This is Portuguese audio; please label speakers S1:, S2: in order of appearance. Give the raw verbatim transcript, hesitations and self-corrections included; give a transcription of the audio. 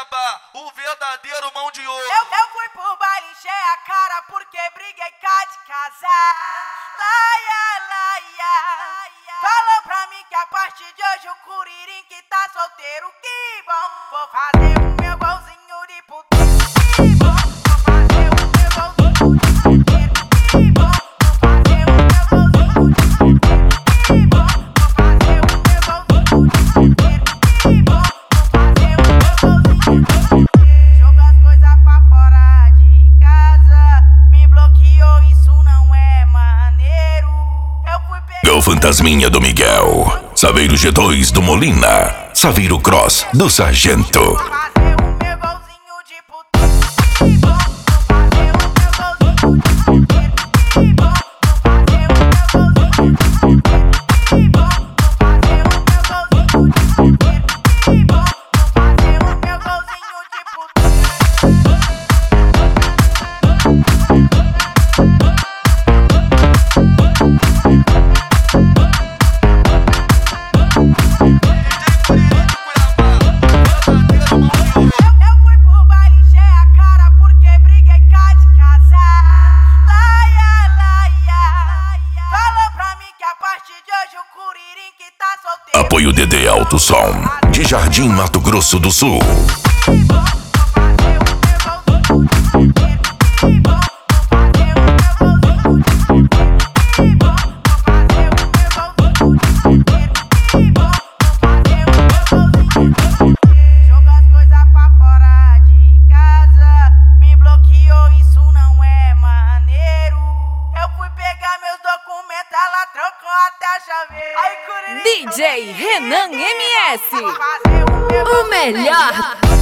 S1: Cuiabá, o verdadeiro mão de ouro.
S2: Eu, eu fui pro baile, encher a cara porque briguei cá de casar. Laia, laia, falou pra mim que a partir de hoje o Curirim que tá solteiro, que bom. Vou fazer o meu golzinho de puteiro, que bom. Vou fazer o meu golzinho de puteiro, que bom. Vou fazer o meu golzinho de puteiro, que bom. Vou fazer o meu golzinho de puteiro, que bom. Vou fazer o meu golzinho de puteiro. Jogo as coisas pra fora de casa, me bloqueou, isso não é maneiro. Eu fui pegar
S3: O fantasminha do Miguel, Saveiro G dois do Molina, Saveiro Cross do Sargento.
S2: Vou fazer o meu golzinho de puteiro, que bom. Vou fazer o meu golzinho de puteiro, que bom. Vou fazer o meu golzinho de puteiro, que bom. Vou fazer o meu golzinho de puteiro, que bom. Vou fazer o meu golzinho de puteiro. Eu fui pro baile, encher a cara porque briguei cá de casar. Laia, laia, falou pra mim que a partir de hoje o Curirim que tá solteiro.
S3: Apoio D D Alto Som, de Jardim, Mato Grosso do Sul.
S2: Que bom, vou fazer o meu golzinho de puteiro, que bom. Vou fazer o meu golzinho de puteiro, que bom. Vou fazer o meu golzinho de puteiro, que bom. Vou fazer o meu golzinho de puteiro. Jogo as coisas pra fora de casa, me bloqueou, isso não é maneiro. Eu fui pegar meus documentos, ela trocou até a chave. Ai, Curirim,
S4: D J Renan M S,
S2: vou fazer o meu
S4: o melhor